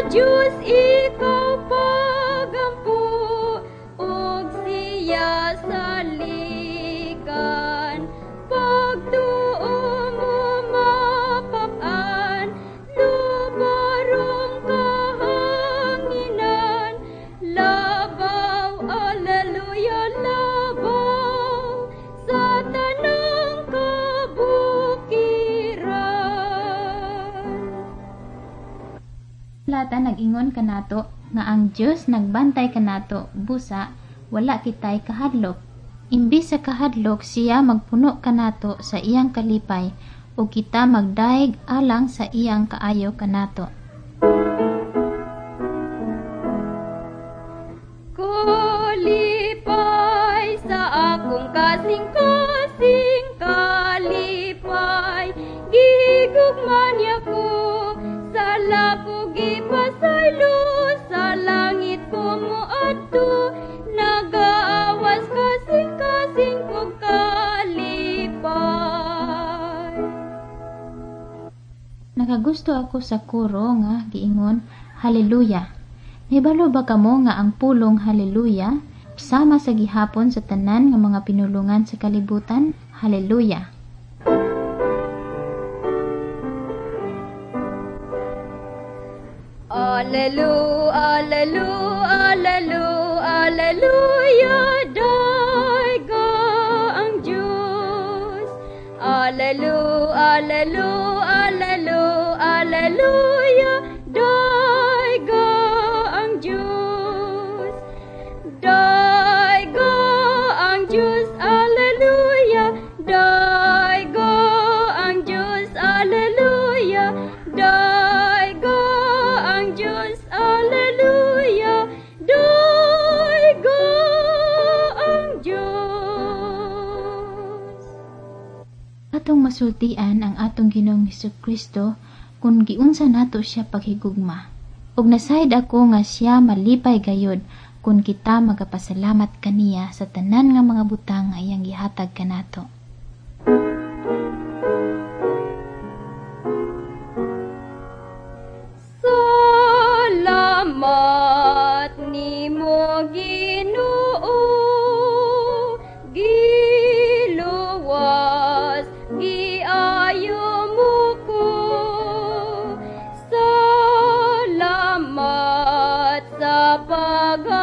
Diyos ikaw pagampu, ug siya saligan. Pagtuo mo mapap-an, lubarong kahanginan. Labaw, aleluya, labaw, sa tanang kabukiran. Lata nag-ingon kanato nga ang Dios nagbantay kanato busa wala kitay kahadlok. Imbis sa kahadlok siya magpuno kanato sa iyang kalipay o kita magdaig alang sa iyang kaayo kanato. Kalipay sa akong kasing-kasing kalipay, gigugman niya ko sa lako gipasaylo, sa langit ko moadto, nagaawas kasing-kasing kong kalipay. Nakagusto ako sa kuro nga giingon haleluya. Nibalo ba kamo nga ang pulong haleluya sama sa gihapon sa tanan nga mga pinulungan sa kalibutan? Haleluya. Alelu, alelu, alelu, aleluya, daiga ang Diyos. Alelu, alelu, alelu, aleluya, daiga ang Diyos. Daiga ang Diyos, aleluya, daiga ang Diyos, aleluya, daiga ang Diyos, aleluya, daiga ang Diyos. Atong masultian ang atong Ginoong Hesukristo kung giunsa nato siya paghigugma. Ug nasayod ako nga siya malipay gayod kung kita magapasalamat kaniya sa tanan nga mga butang nga iyang gihatag kanato. Salamat nimo Ginoo, giluwas giayo mo ko. Salamat sa pag